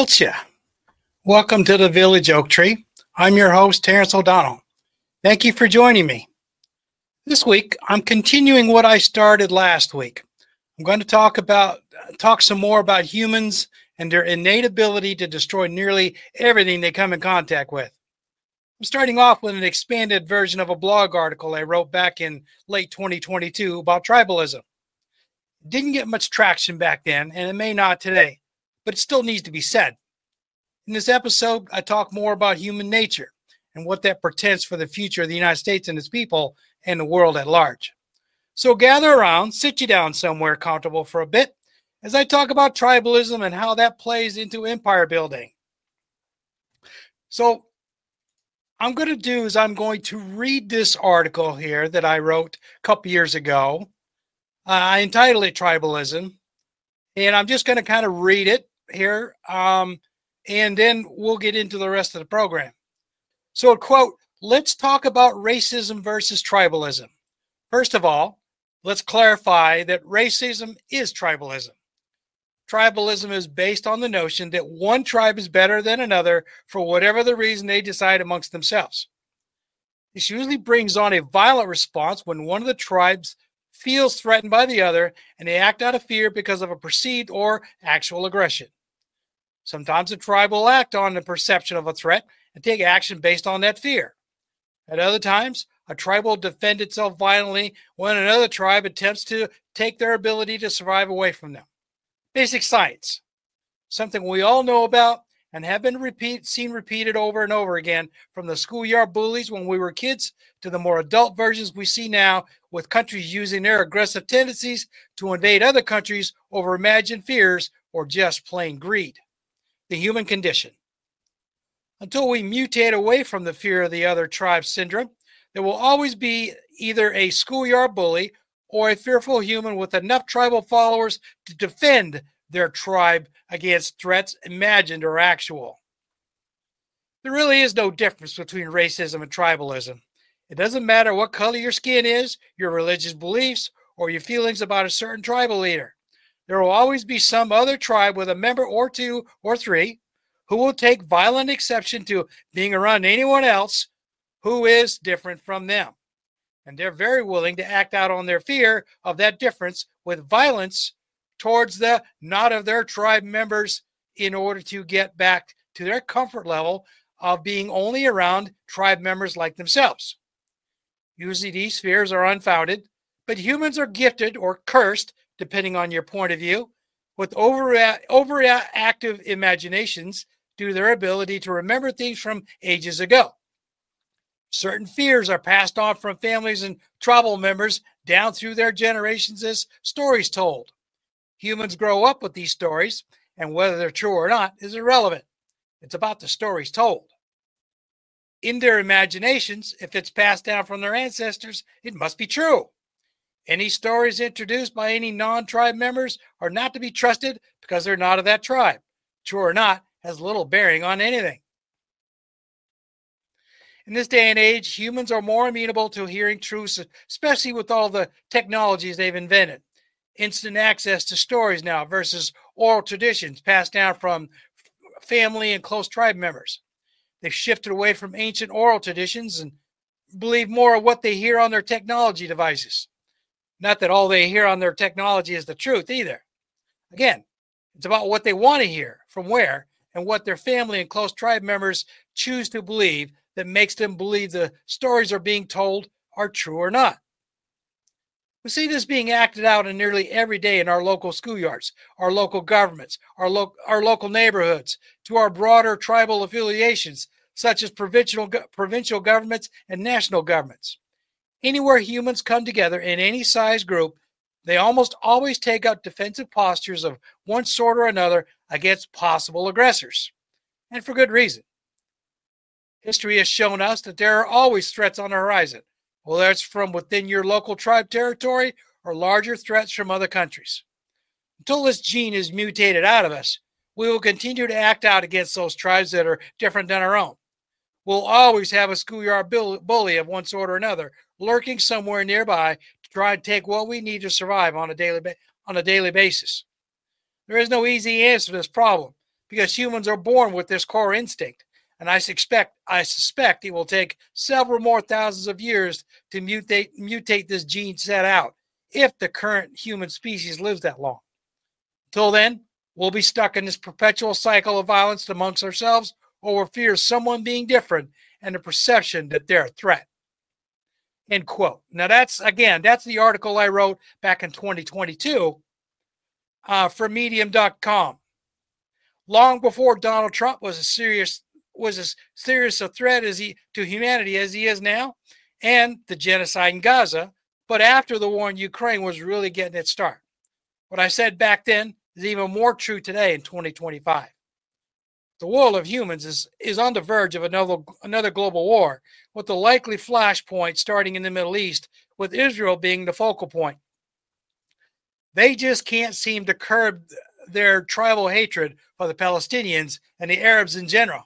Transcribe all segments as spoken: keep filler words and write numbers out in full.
Culture. Welcome to the Village Oak Tree. I'm your host, Terrence O'Donnell. Thank you for joining me. This week, I'm continuing what I started last week. I'm going to talk about talk some more about humans and their innate ability to destroy nearly everything they come in contact with. I'm starting off with an expanded version of a blog article I wrote back in late twenty twenty-two about tribalism. It didn't get much traction back then, and it may not today, but it still needs to be said. In this episode, I talk more about human nature and what that portends for the future of the United States and its people and the world at large. So gather around, sit you down somewhere comfortable for a bit as I talk about tribalism and how that plays into empire building. So I'm going to do is I'm going to read this article here that I wrote a couple years ago. Uh, I entitled it Tribalism, and I'm just going to kind of read it here, um, and then we'll get into the rest of the program. So, quote, let's talk about racism versus tribalism. First of all, let's clarify that racism is tribalism. Tribalism is based on the notion that one tribe is better than another for whatever the reason they decide amongst themselves. This usually brings on a violent response when one of the tribes feels threatened by the other and they act out of fear because of a perceived or actual aggression. Sometimes a tribe will act on the perception of a threat and take action based on that fear. At other times, a tribe will defend itself violently when another tribe attempts to take their ability to survive away from them. Basic science, something we all know about and have been repeat, seen repeated over and over again from the schoolyard bullies when we were kids to the more adult versions we see now with countries using their aggressive tendencies to invade other countries over imagined fears or just plain greed. The human condition. Until we mutate away from the fear of the other tribe syndrome, there will always be either a schoolyard bully or a fearful human with enough tribal followers to defend their tribe against threats, imagined or actual. There really is no difference between racism and tribalism. It doesn't matter what color your skin is, your religious beliefs, or your feelings about a certain tribal leader. There will always be some other tribe with a member or two or three who will take violent exception to being around anyone else who is different from them. And they're very willing to act out on their fear of that difference with violence towards the not of their tribe members in order to get back to their comfort level of being only around tribe members like themselves. Usually these fears are unfounded, but humans are gifted or cursed, depending on your point of view, with over, overactive imaginations due to their ability to remember things from ages ago. Certain fears are passed on from families and tribal members down through their generations as stories told. Humans grow up with these stories, and whether they're true or not is irrelevant. It's about the stories told. In their imaginations, if it's passed down from their ancestors, it must be true. Any stories introduced by any non-tribe members are not to be trusted because they're not of that tribe. True or not has little bearing on anything. In this day and age, humans are more amenable to hearing truths, especially with all the technologies they've invented. Instant access to stories now versus oral traditions passed down from family and close tribe members. They've shifted away from ancient oral traditions and believe more of what they hear on their technology devices. Not that all they hear on their technology is the truth either. Again, it's about what they want to hear, from where, and what their family and close tribe members choose to believe that makes them believe the stories are being told are true or not. We see this being acted out in nearly every day in our local schoolyards, our local governments, our, lo- our local neighborhoods, to our broader tribal affiliations, such as provincial, provincial governments and national governments. Anywhere humans come together in any size group, they almost always take up defensive postures of one sort or another against possible aggressors, and for good reason. History has shown us that there are always threats on the horizon, whether it's from within your local tribe territory or larger threats from other countries. Until this gene is mutated out of us, we will continue to act out against those tribes that are different than our own. We'll always have a schoolyard bully of one sort or another lurking somewhere nearby to try and take what we need to survive on a daily, on a daily basis. There is no easy answer to this problem, because humans are born with this core instinct. And I suspect, I suspect it will take several more thousands of years to mutate, mutate this gene set out if the current human species lives that long. Until then, we'll be stuck in this perpetual cycle of violence amongst ourselves over fear of someone being different and the perception that they're a threat. End quote. Now that's, again, that's the article I wrote back in twenty twenty-two uh, for medium dot com. Long before Donald Trump was a serious was as serious a threat as he to humanity as he is now, and the genocide in Gaza, but after the war in Ukraine was really getting its start. What I said back then is even more true today in twenty twenty-five. The world of humans is, is on the verge of another, another global war, with the likely flashpoint starting in the Middle East, with Israel being the focal point. They just can't seem to curb their tribal hatred for the Palestinians and the Arabs in general.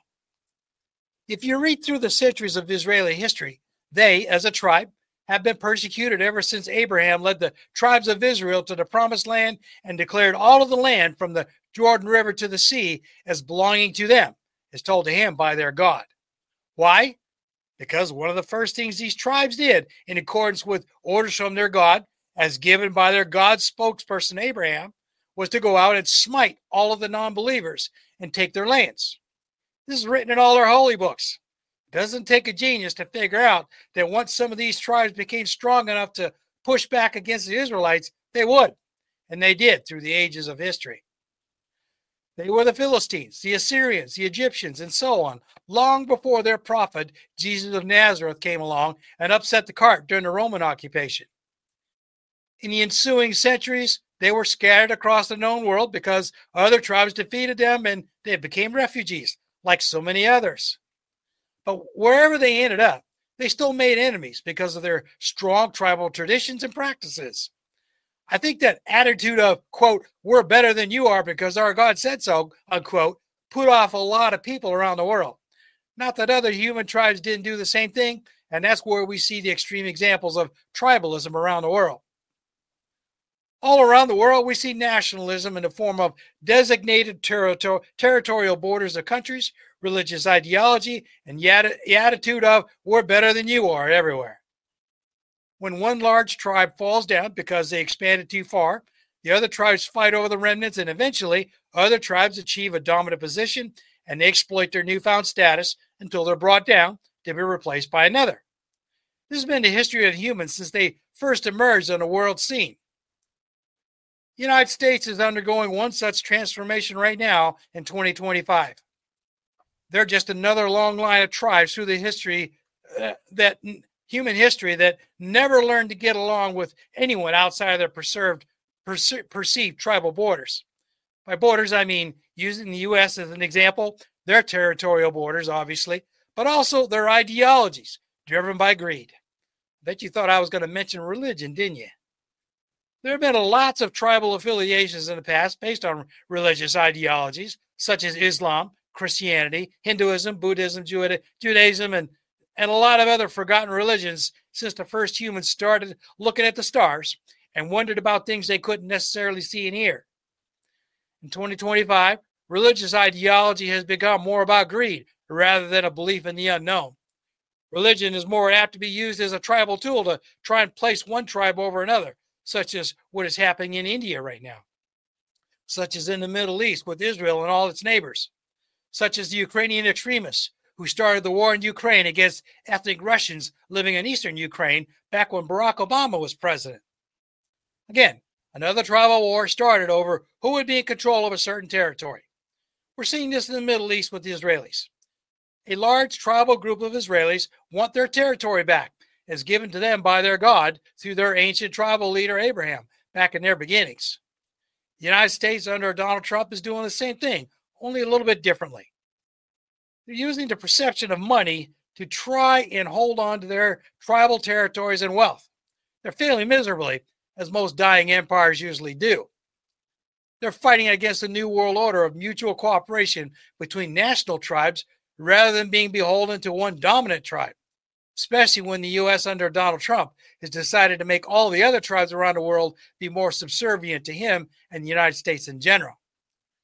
If you read through the centuries of Israeli history, they, as a tribe, have been persecuted ever since Abraham led the tribes of Israel to the promised land and declared all of the land from the Jordan River to the sea as belonging to them, as told to him by their God. Why? Because one of the first things these tribes did, in accordance with orders from their God, as given by their God's spokesperson Abraham, was to go out and smite all of the non-believers and take their lands. This is written in all our holy books. It doesn't take a genius to figure out that once some of these tribes became strong enough to push back against the Israelites, they would. And they did through the ages of history. They were the Philistines, the Assyrians, the Egyptians, and so on, long before their prophet, Jesus of Nazareth, came along and upset the cart during the Roman occupation. In the ensuing centuries, they were scattered across the known world because other tribes defeated them and they became refugees, like so many others. But wherever they ended up, they still made enemies because of their strong tribal traditions and practices. I think that attitude of, quote, we're better than you are because our God said so, unquote, put off a lot of people around the world. Not that other human tribes didn't do the same thing, and that's where we see the extreme examples of tribalism around the world. All around the world, we see nationalism in the form of designated territor- territorial borders of countries, religious ideology, and the attitude of, we're better than you are everywhere. When one large tribe falls down because they expanded too far, the other tribes fight over the remnants, and eventually other tribes achieve a dominant position and they exploit their newfound status until they're brought down to be replaced by another. This has been the history of humans since they first emerged on the world scene. The United States is undergoing one such transformation right now in twenty twenty-five. They're just another long line of tribes through the history uh, that human history that never learned to get along with anyone outside of their preserved, perce- perceived tribal borders. By borders, I mean, using the U S as an example, their territorial borders, obviously, but also their ideologies, driven by greed. I bet you thought I was going to mention religion, didn't you? There have been lots of tribal affiliations in the past based on religious ideologies, such as Islam, Christianity, Hinduism, Buddhism, Judaism, and and a lot of other forgotten religions since the first humans started looking at the stars and wondered about things they couldn't necessarily see and hear. In twenty twenty-five, religious ideology has become more about greed rather than a belief in the unknown. Religion is more apt to be used as a tribal tool to try and place one tribe over another, such as what is happening in India right now, such as in the Middle East with Israel and all its neighbors, such as the Ukrainian extremists who started the war in Ukraine against ethnic Russians living in eastern Ukraine back when Barack Obama was president. Again, another tribal war started over who would be in control of a certain territory. We're seeing this in the Middle East with the Israelis. A large tribal group of Israelis want their territory back as given to them by their God through their ancient tribal leader Abraham back in their beginnings. The United States under Donald Trump is doing the same thing, only a little bit differently. They're using the perception of money to try and hold on to their tribal territories and wealth. They're failing miserably, as most dying empires usually do. They're fighting against a new world order of mutual cooperation between national tribes rather than being beholden to one dominant tribe, especially when the U S under Donald Trump has decided to make all the other tribes around the world be more subservient to him and the United States in general.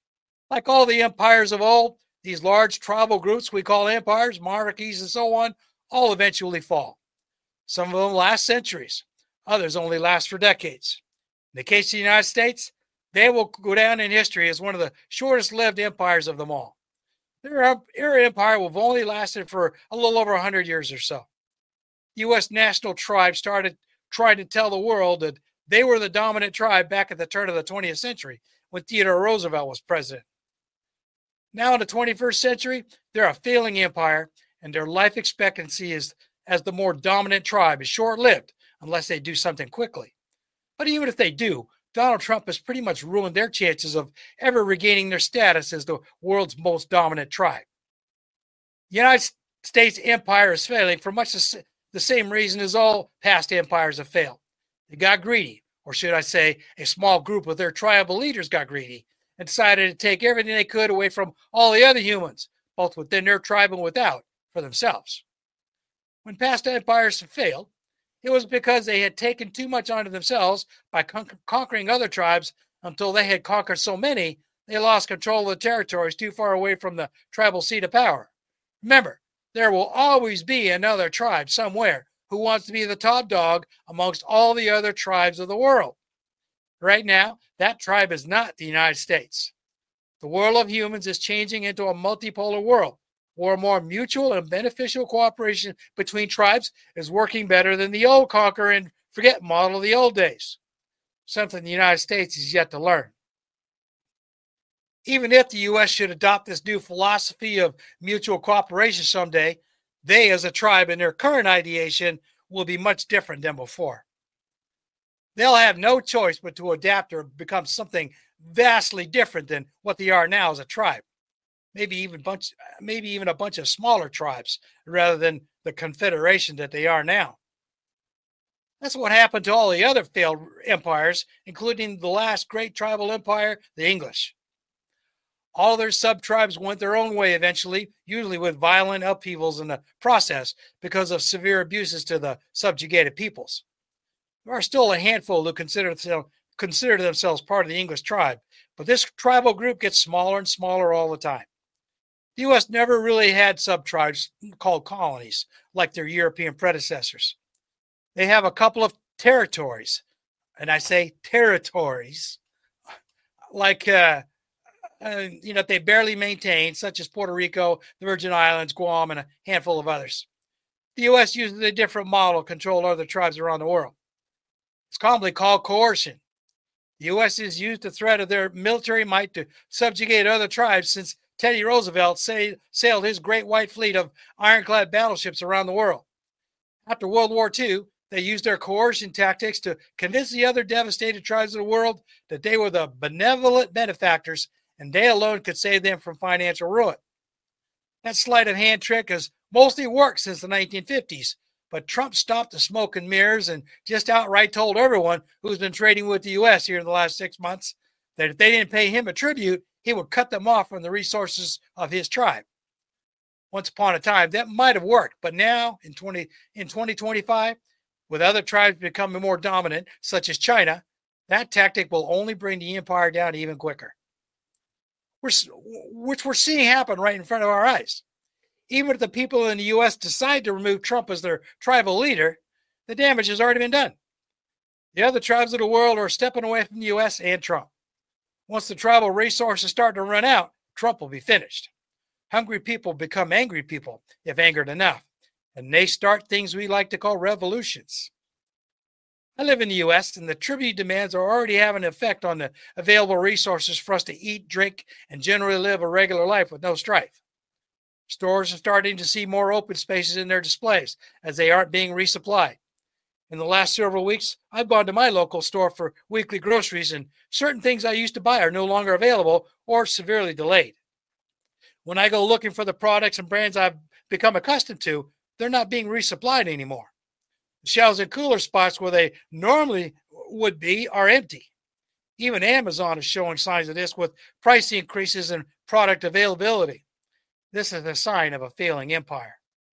Like all the empires of old, these large tribal groups we call empires, monarchies, and so on, all eventually fall. Some of them last centuries, others only last for decades. In the case of the United States, they will go down in history as one of the shortest lived empires of them all. Their, their empire will have only lasted for a little over one hundred years or so. The U S national tribe started trying to tell the world that they were the dominant tribe back at the turn of the twentieth century when Theodore Roosevelt was president. Now in the twenty-first century, they're a failing empire, and their life expectancy is, as the more dominant tribe, is short-lived unless they do something quickly. But even if they do, Donald Trump has pretty much ruined their chances of ever regaining their status as the world's most dominant tribe. The United States empire is failing for much the same reason as all past empires have failed. They got greedy, or should I say, a small group of their tribal leaders got greedy and decided to take everything they could away from all the other humans, both within their tribe and without, for themselves. When past empires have failed, it was because they had taken too much onto themselves by con- conquering other tribes until they had conquered so many, they lost control of the territories too far away from the tribal seat of power. Remember, there will always be another tribe somewhere who wants to be the top dog amongst all the other tribes of the world. Right now, that tribe is not the United States. The world of humans is changing into a multipolar world, where more mutual and beneficial cooperation between tribes is working better than the old conquer and forget model of the old days, something the United States is yet to learn. Even if the U S should adopt this new philosophy of mutual cooperation someday, they as a tribe in their current ideation will be much different than before. They'll have no choice but to adapt or become something vastly different than what they are now as a tribe. Maybe even bunch, maybe even a bunch of smaller tribes rather than the confederation that they are now. That's what happened to all the other failed empires, including the last great tribal empire, the English. All their sub-tribes went their own way eventually, usually with violent upheavals in the process because of severe abuses to the subjugated peoples. There are still a handful who consider, consider themselves part of the English tribe, but this tribal group gets smaller and smaller all the time. The U S never really had sub-tribes called colonies like their European predecessors. They have a couple of territories, and I say territories, like, uh, uh, you know, they barely maintain, such as Puerto Rico, the Virgin Islands, Guam, and a handful of others. The U S uses a different model to control other tribes around the world. It's commonly called coercion. The U S has used the threat of their military might to subjugate other tribes since Teddy Roosevelt say, sailed his great white fleet of ironclad battleships around the world. After World War Two, they used their coercion tactics to convince the other devastated tribes of the world that they were the benevolent benefactors and they alone could save them from financial ruin. That sleight of hand trick has mostly worked since the nineteen fifties, but Trump stopped the smoke and mirrors and just outright told everyone who's been trading with the U S here in the last six months that if they didn't pay him a tribute, he would cut them off from the resources of his tribe. Once upon a time, that might have worked, but now in twenty in twenty twenty-five, with other tribes becoming more dominant, such as China, that tactic will only bring the empire down even quicker. We're, which we're seeing happen right in front of our eyes. Even if the people in the U S decide to remove Trump as their tribal leader, the damage has already been done. The other tribes of the world are stepping away from the U S and Trump. Once the tribal resources start to run out, Trump will be finished. Hungry people become angry people if angered enough, and they start things we like to call revolutions. I live in the U S, and the tribute demands are already having an effect on the available resources for us to eat, drink, and generally live a regular life with no strife. Stores are starting to see more open spaces in their displays as they aren't being resupplied. In the last several weeks, I've gone to my local store for weekly groceries, and certain things I used to buy are no longer available or severely delayed. When I go looking for the products and brands I've become accustomed to, they're not being resupplied anymore. The shelves and cooler spots where they normally would be are empty. Even Amazon is showing signs of this with price increases and product availability. This is a sign of a failing empire.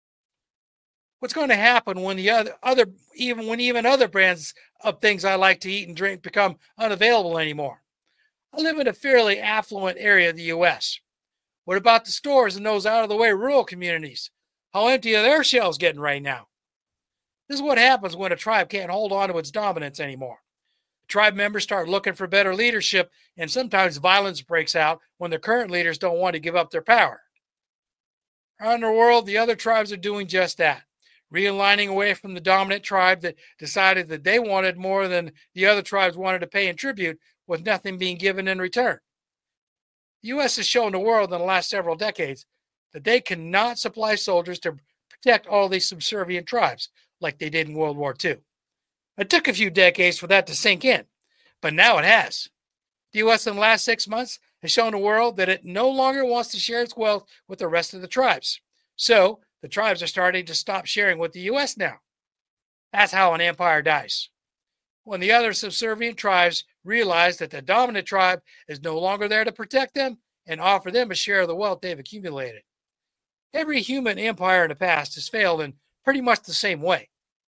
What's going to happen when the other, other even when even other brands of things I like to eat and drink become unavailable anymore? I live in a fairly affluent area of the U S. What about the stores in those out of the way rural communities? How empty are their shelves getting right now? This is what happens when a tribe can't hold on to its dominance anymore. Tribe members start looking for better leadership, and sometimes violence breaks out when the current leaders don't want to give up their power. Around the world, the other tribes are doing just that, realigning away from the dominant tribe that decided that they wanted more than the other tribes wanted to pay in tribute, with nothing being given in return. The U S has shown the world in the last several decades that they cannot supply soldiers to protect all these subservient tribes like they did in World War Two. It took a few decades for that to sink in, but now it has. The U S in the last six months has shown the world that it no longer wants to share its wealth with the rest of the tribes. So the tribes are starting to stop sharing with the U S now. That's how an empire dies. When the other subservient tribes realize that the dominant tribe is no longer there to protect them and offer them a share of the wealth they've accumulated. Every human empire in the past has failed in pretty much the same way.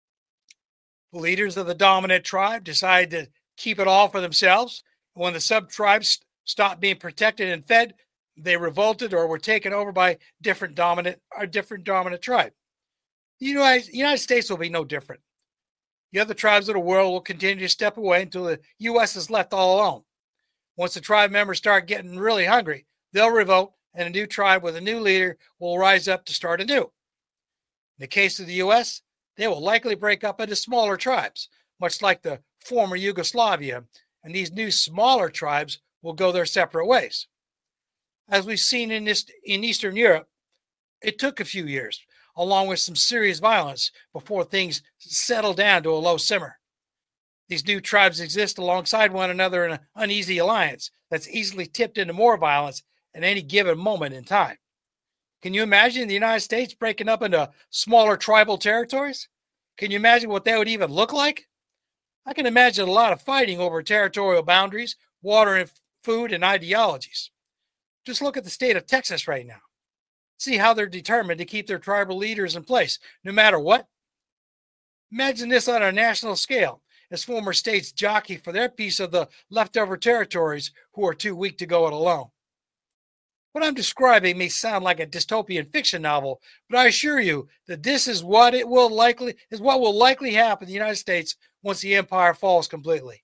The leaders of the dominant tribe decide to keep it all for themselves. When the sub-tribes stopped being protected and fed, they revolted or were taken over by different dominant or different dominant tribe. The United, United States will be no different. The other tribes of the world will continue to step away until the U S is left all alone. Once the tribe members start getting really hungry, they'll revolt, and a new tribe with a new leader will rise up to start anew. In the case of the U S, they will likely break up into smaller tribes, much like the former Yugoslavia, and these new smaller tribes will go their separate ways. As we've seen in, this, in Eastern Europe, it took a few years, along with some serious violence, before things settled down to a low simmer. These new tribes exist alongside one another in an uneasy alliance that's easily tipped into more violence at any given moment in time. Can you imagine the United States breaking up into smaller tribal territories? Can you imagine what that would even look like? I can imagine a lot of fighting over territorial boundaries, water and food, and ideologies. Just look at the state of Texas right now. See how they're determined to keep their tribal leaders in place, no matter what. Imagine this on a national scale, as former states jockey for their piece of the leftover territories who are too weak to go it alone. What I'm describing may sound like a dystopian fiction novel, but I assure you that this is what it will likely is what will likely happen in the United States once the empire falls completely.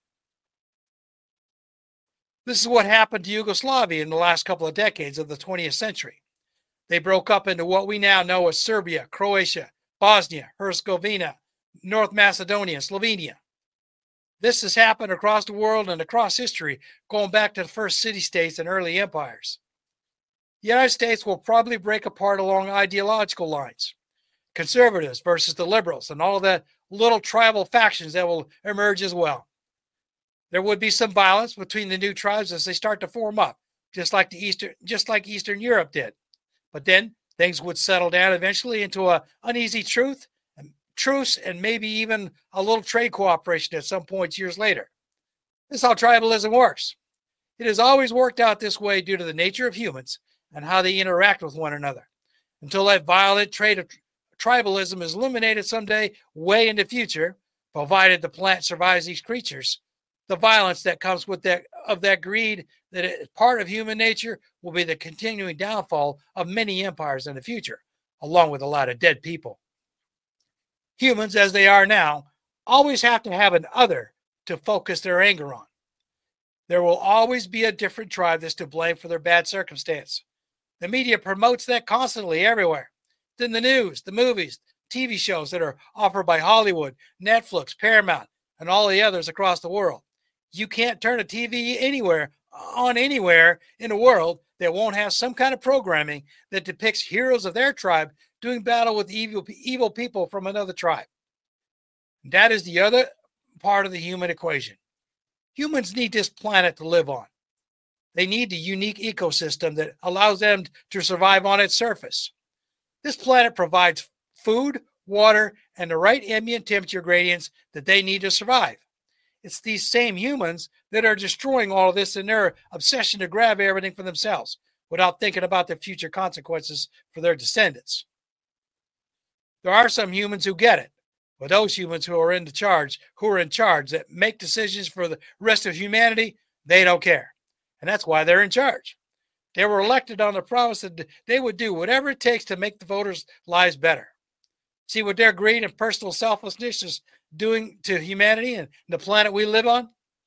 This is what happened to Yugoslavia in the last couple of decades of the twentieth century. They broke up into what we now know as Serbia, Croatia, Bosnia, Herzegovina, North Macedonia, and Slovenia. This has happened across the world and across history, going back to the first city-states and early empires. The United States will probably break apart along ideological lines. Conservatives versus the liberals and all the little tribal factions that will emerge as well. There would be some violence between the new tribes as they start to form up, just like the Eastern, just like Eastern Europe did. But then things would settle down eventually into an uneasy truth, and truce, and maybe even a little trade cooperation at some points years later. This is how tribalism works. It has always worked out this way due to the nature of humans and how they interact with one another. Until that violent trait of tribalism is eliminated someday way in the future, provided the plant survives these creatures, the violence that comes with that of that greed that is part of human nature will be the continuing downfall of many empires in the future, along with a lot of dead people. Humans, as they are now, always have to have an other to focus their anger on. There will always be a different tribe that's to blame for their bad circumstance. The media promotes that constantly everywhere. It's in the news, the movies, T V shows that are offered by Hollywood, Netflix, Paramount, and all the others across the world. You can't turn a T V anywhere on anywhere in the world that won't have some kind of programming that depicts heroes of their tribe doing battle with evil, evil people from another tribe. That is the other part of the human equation. Humans need this planet to live on. They need the unique ecosystem that allows them to survive on its surface. This planet provides food, water, and the right ambient temperature gradients that they need to survive. It's these same humans that are destroying all of this in their obsession to grab everything for themselves without thinking about the future consequences for their descendants. There are some humans who get it, but those humans who are in the charge, who are in charge that make decisions for the rest of humanity, they don't care. and that's why they're in charge. They were elected on the promise that they would do whatever it takes to make the voters' lives better. See what their greed and personal selflessness is doing to humanity and the planet we live on?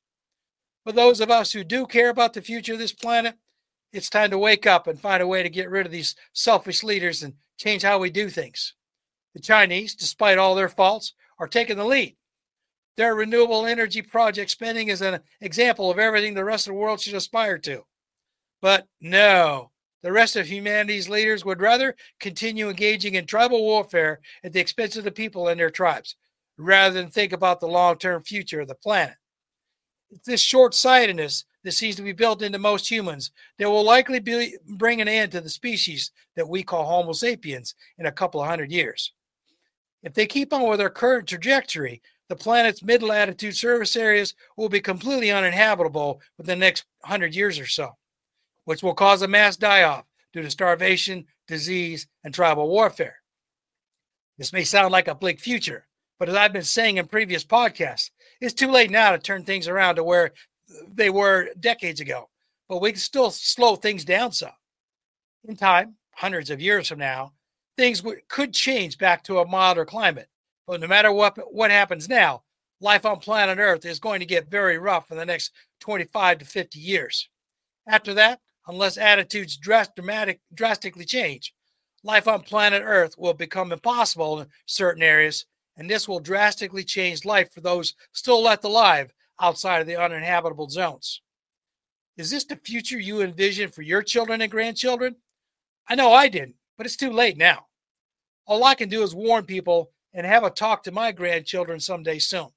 For those of us who do care about the future of this planet, it's time to wake up and find a way to get rid of these selfish leaders and change how we do things. The Chinese, despite all their faults, are taking the lead. Their renewable energy project spending is an example of everything the rest of the world should aspire to. But no, the rest of humanity's leaders would rather continue engaging in tribal warfare at the expense of the people and their tribes, rather than think about the long-term future of the planet. It's this short-sightedness that seems to be built into most humans that will likely be, bring an end to the species that we call Homo sapiens in a couple of hundred years. If they keep on with their current trajectory, the planet's mid-latitude surface areas will be completely uninhabitable within the next hundred years or so, which will cause a mass die-off due to starvation, disease, and tribal warfare. This may sound like a bleak future, but as I've been saying in previous podcasts, it's too late now to turn things around to where they were decades ago, but we can still slow things down some. In time, hundreds of years from now, things w- could change back to a milder climate. But no matter what, what happens now, life on planet Earth is going to get very rough in the next twenty-five to fifty years. After that, unless attitudes dras- dramatic, drastically change, life on planet Earth will become impossible in certain areas, and this will drastically change life for those still left alive outside of the uninhabitable zones. Is this the future you envision for your children and grandchildren? I know I didn't, but it's too late now. All I can do is warn people and have a talk to my grandchildren someday soon.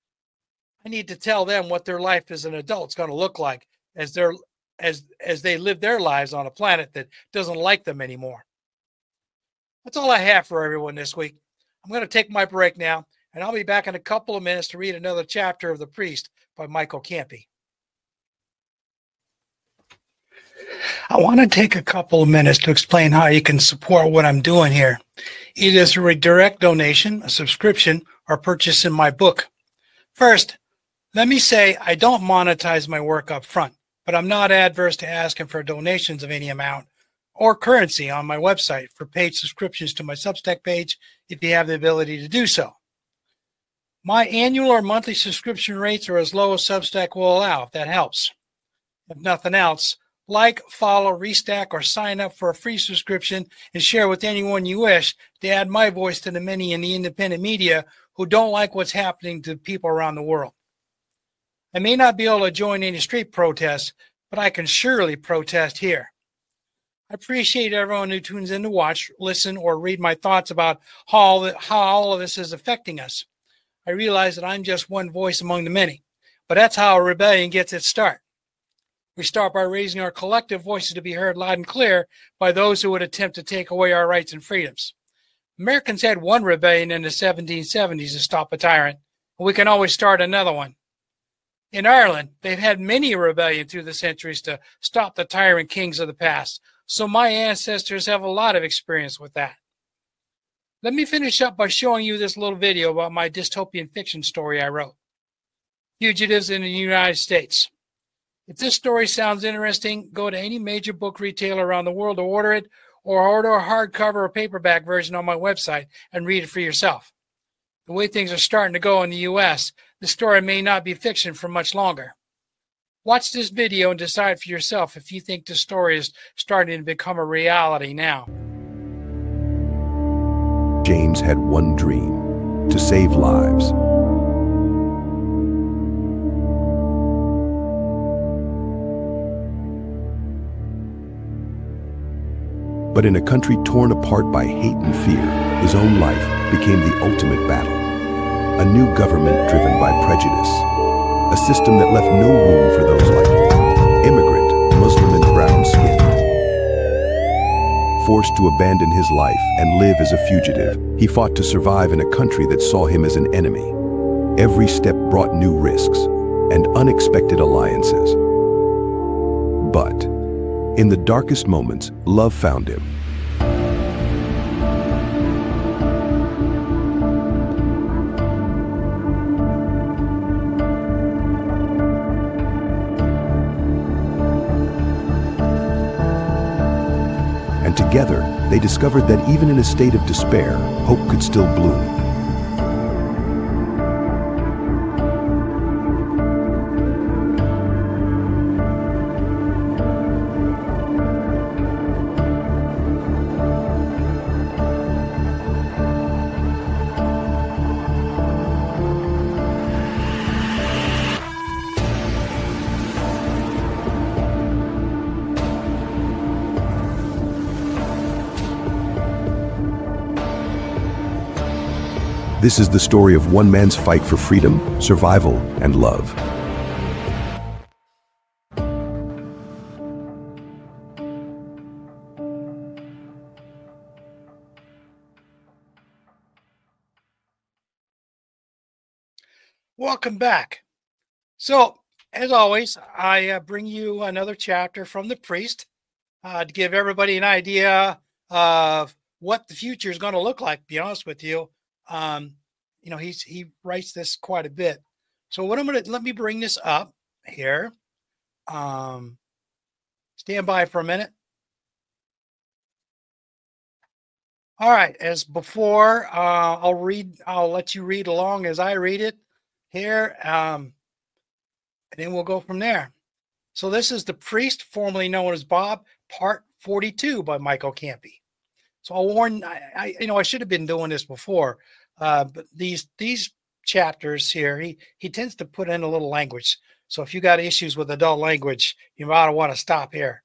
I need to tell them what their life as an adult is going to look like as they're as as they live their lives on a planet that doesn't like them anymore. That's all I have for everyone this week. I'm going to take my break now, and I'll be back in a couple of minutes to read another chapter of The Priest by Michael Campy. I want to take a couple of minutes to explain how you can support what I'm doing here, either through a direct donation, a subscription, or purchasing my book. First, let me say I don't monetize my work up front, but I'm not adverse to asking for donations of any amount or currency on my website for paid subscriptions to my Substack page if you have the ability to do so. My annual or monthly subscription rates are as low as Substack will allow, if that helps. If nothing else, like, follow, restack, or sign up for a free subscription and share with anyone you wish to add my voice to the many in the independent media who don't like what's happening to people around the world. I may not be able to join any street protests, but I can surely protest here. I appreciate everyone who tunes in to watch, listen, or read my thoughts about how all, the, how all of this is affecting us. I realize that I'm just one voice among the many, but that's how a rebellion gets its start. We start by raising our collective voices to be heard loud and clear by those who would attempt to take away our rights and freedoms. Americans had one rebellion in the seventeen seventies to stop a tyrant, and we can always start another one. In Ireland, they've had many rebellions through the centuries to stop the tyrant kings of the past, so my ancestors have a lot of experience with that. Let me finish up by showing you this little video about my dystopian fiction story I wrote, Fugitives in the United States. If this story sounds interesting, go to any major book retailer around the world to order it, or order a hardcover or paperback version on my website and read it for yourself. The way things are starting to go in the U S, the story may not be fiction for much longer. Watch this video and decide for yourself if you think this story is starting to become a reality now. James had one dream: to save lives. But in a country torn apart by hate and fear, his own life became the ultimate battle. A new government driven by prejudice. A system that left no room for those like him. Immigrant, Muslim and brown skin. Forced to abandon his life and live as a fugitive, he fought to survive in a country that saw him as an enemy. Every step brought new risks and unexpected alliances. But in the darkest moments, love found him. Together, they discovered that even in a state of despair, hope could still bloom. This is the story of one man's fight for freedom, survival, and love. Welcome back. So, as always, I uh, bring you another chapter from The Priest uh, to give everybody an idea of what the future is going to look like, to be honest with you. Um, you know, he's he writes this quite a bit. So what I'm going to, let me bring this up here. Um, stand by for a minute. All right, as before, uh, I'll read, I'll let you read along as I read it here. Um, and then we'll go from there. So this is The Priest, formerly known as Bob, part forty-two by Michael Campy. So I'll warn, I, I, you know, I should have been doing this before, uh, but these these chapters here, he he tends to put in a little language. So if you got issues with adult language, you might want to stop here.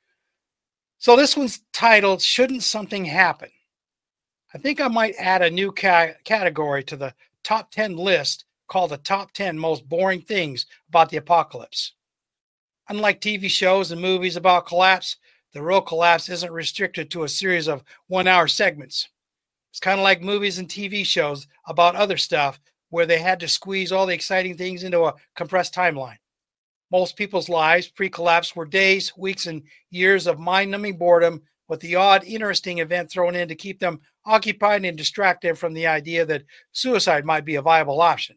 So this one's titled, Shouldn't Something Happen? I think I might add a new ca category to the top ten list called the top ten most boring things about the apocalypse. Unlike T V shows and movies about collapse, the real collapse isn't restricted to a series of one-hour segments. It's kind of like movies and T V shows about other stuff where they had to squeeze all the exciting things into a compressed timeline. Most people's lives pre-collapse were days, weeks, and years of mind-numbing boredom with the odd, interesting event thrown in to keep them occupied and distract them from the idea that suicide might be a viable option.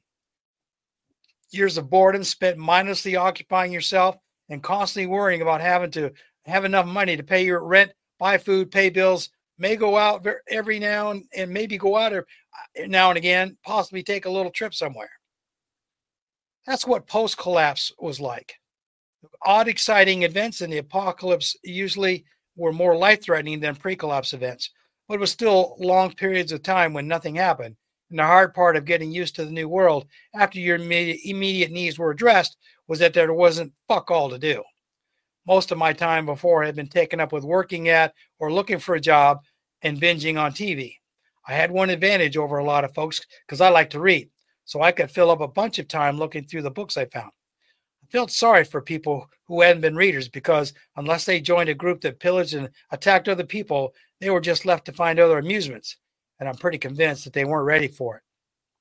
Years of boredom spent mindlessly occupying yourself and constantly worrying about having to have enough money to pay your rent, buy food, pay bills, may go out every now and, and maybe go out now and again, possibly take a little trip somewhere. That's what post-collapse was like. Odd, exciting events in the apocalypse usually were more life-threatening than pre-collapse events, but it was still long periods of time when nothing happened. And the hard part of getting used to the new world after your immediate, immediate needs were addressed was that there wasn't fuck all to do. Most of my time before had been taken up with working at or looking for a job and binging on T V. I had one advantage over a lot of folks because I like to read, so I could fill up a bunch of time looking through the books I found. I felt sorry for people who hadn't been readers because unless they joined a group that pillaged and attacked other people, they were just left to find other amusements, and I'm pretty convinced that they weren't ready for it.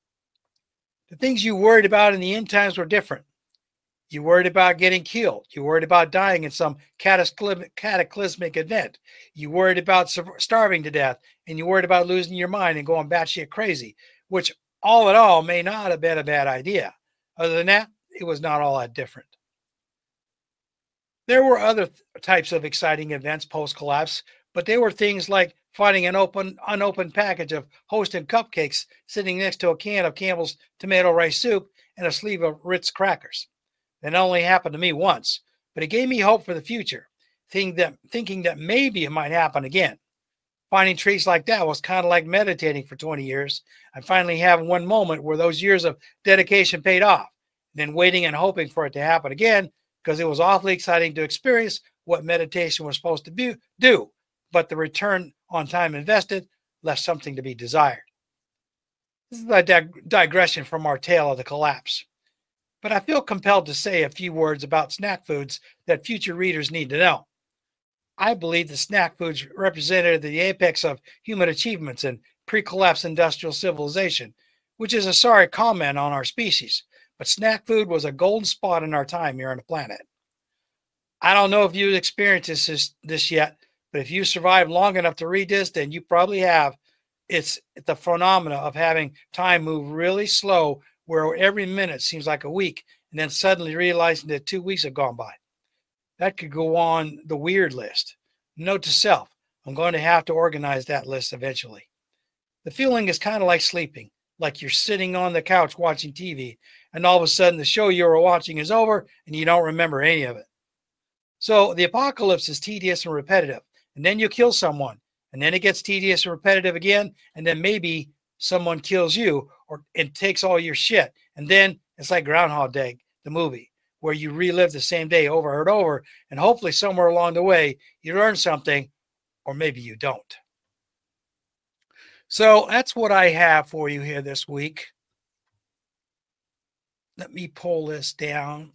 The things you worried about in the end times were different. You worried about getting killed. You worried about dying in some cataclysmic, cataclysmic event. You worried about starving to death, and you worried about losing your mind and going batshit crazy, which all in all may not have been a bad idea. Other than that, it was not all that different. There were other th- types of exciting events post-collapse, but they were things like finding an open, unopened package of Hostess cupcakes sitting next to a can of Campbell's tomato rice soup and a sleeve of Ritz crackers. That only happened to me once, but it gave me hope for the future, thinking that, thinking that maybe it might happen again. Finding treats like that was kind of like meditating for twenty years and finally having one moment where those years of dedication paid off, then waiting and hoping for it to happen again because it was awfully exciting to experience what meditation was supposed to be, do, but the return on time invested left something to be desired. This is a dig- digression from our tale of the collapse. But I feel compelled to say a few words about snack foods that future readers need to know. I believe the snack foods represented the apex of human achievements in pre-collapse industrial civilization, which is a sorry comment on our species, but snack food was a golden spot in our time here on the planet. I don't know if you've experienced this, this yet, but if you survived long enough to read this, then you probably have. It's the phenomena of having time move really slow where every minute seems like a week, and then suddenly realizing that two weeks have gone by. That could go on the weird list. Note to self, I'm going to have to organize that list eventually. The feeling is kind of like sleeping, like you're sitting on the couch watching T V, and all of a sudden the show you were watching is over and you don't remember any of it. So the apocalypse is tedious and repetitive, and then you kill someone, and then it gets tedious and repetitive again, and then maybe someone kills you or and takes all your shit, and then it's like Groundhog Day, the movie, where you relive the same day over and over, and hopefully somewhere along the way you learn something, or maybe you don't. So that's what I have for you here this week. Let me pull this down.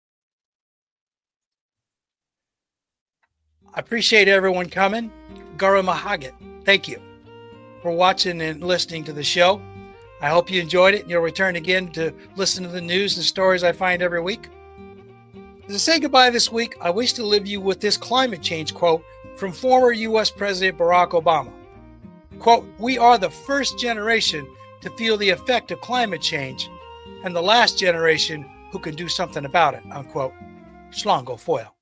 I appreciate everyone coming. Guru Mahagat, thank you for watching and listening to the show. I hope you enjoyed it and you'll return again to listen to the news and stories I find every week. As I say goodbye this week, I wish to leave you with this climate change quote from former U S President Barack Obama. Quote, "We are the first generation to feel the effect of climate change and the last generation who can do something about it," unquote. Shlongo Foyle.